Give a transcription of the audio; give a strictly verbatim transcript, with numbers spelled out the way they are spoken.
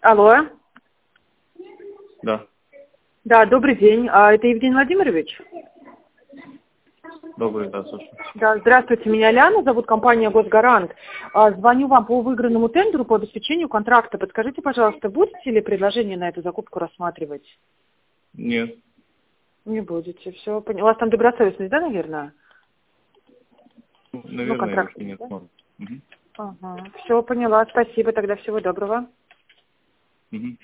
Алло. Да. Да, добрый день. А, это Евгений Владимирович? Добрый, да, слушаю. Да, здравствуйте, меня Ляна, зовут компания «Госгарант». А, звоню вам по выигранному тендеру по обеспечению контракта. Подскажите, пожалуйста, будете ли предложение на эту закупку рассматривать? Нет. Не будете, все. У вас там добросовестность, да, наверное? Наверное, Ну, контракт, если нет, да? может. Угу. Ага. Все, поняла. Спасибо, тогда всего доброго. Угу.